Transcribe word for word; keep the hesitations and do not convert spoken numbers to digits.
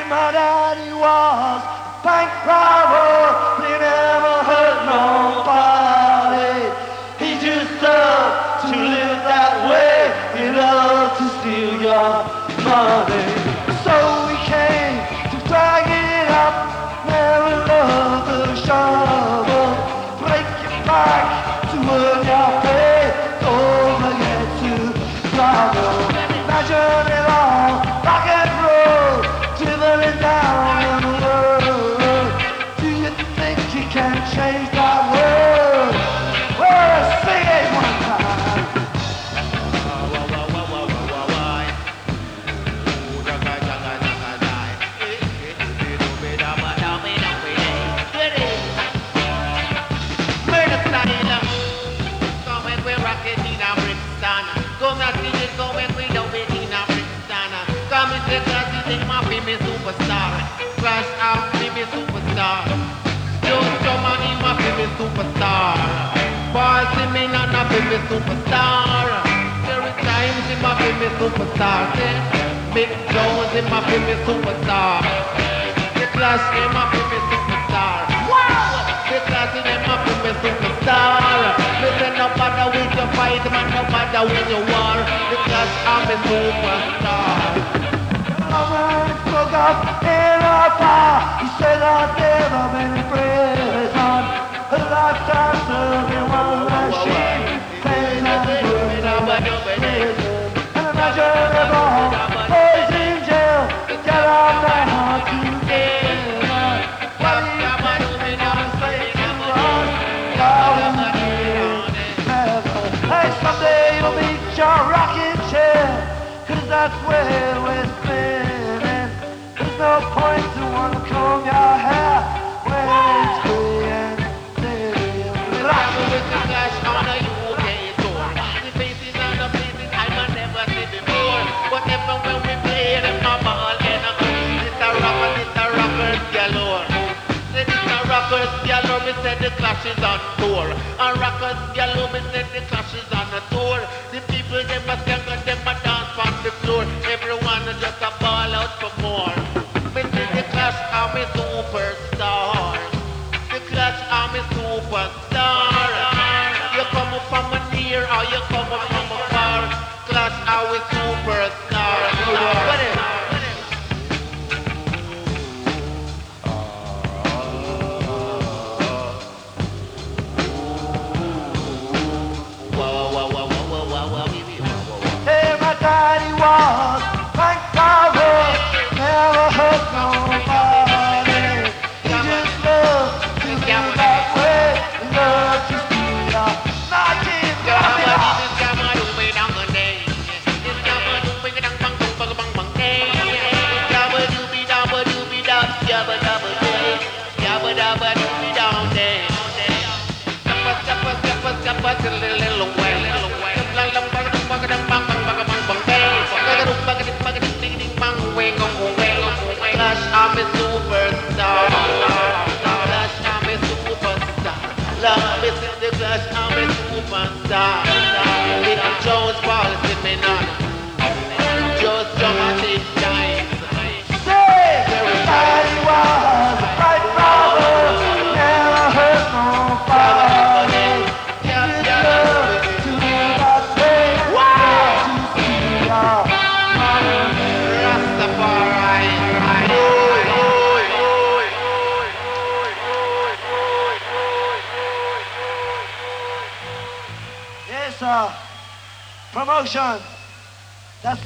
My daddy was a bank robber, but he never hurt nobody. He just loved to live that way. He loved to steal your money. So we came to drag it up. Never loved the shovel. Break your back to earn your pay. Don't forget to travel. Imagine it all, rock and roll, driven down in the world. Do you think you can change that world? Well, sing it one time. Superstar, Clash out, be me superstar. Joe Strummer, he ma be me superstar. Paul Simon, na be me superstar. Terry Times, he ma be me superstar. Big Jones, he ma be me superstar. The Clash, he ma be me superstar. Wow! The Clash, he ma be me superstar. Listen, no matter with your fight, man, no matter with your war. The Clash, I'm a superstar. Spoke up in a bar. He said I'd never been in prison. A lifetime serving one machine. Pain and doing prison. And imagine if all boys in jail get out their heart together. What do you think I'm saying to us? Darling, never. Hey, someday you'll meet your rocking chair. Cause that's where we're spinning. There's no point to want to comb your hair when it's free and steady. Rockin' with the Clash on a U K tour. The faces and the places I might never see before. Whatever when we play them, my ball and a it's a rocker, it's a rockers galore. Said it's a rockers galore, me said the Clash is on tour. A rockers galore, me said the Clash is on a tour. The people, them a skank and them a dance on the floor. Everyone just a ball out for more. Me see the Clash, I'm a superstar. The Clash, I'm a superstar. You come up from a near or you come up from a far. Clash, I'm a superstar. What is it? Hey, my daddy was bank robber, never hurt nobody. He just loved to live that way. He loved to steal your nineteen dollars. Clash, I'm a superstar. Clash, I'm a superstar. Love me since the Clash, I'm a superstar. Little Jones, Paul Simon, Joe Strummer, Big Times. Say, everybody was a bright robber, never hurt nobody. He just loved to live that way. To steal your money. Rastafari. Yes, sir. Promotion. That's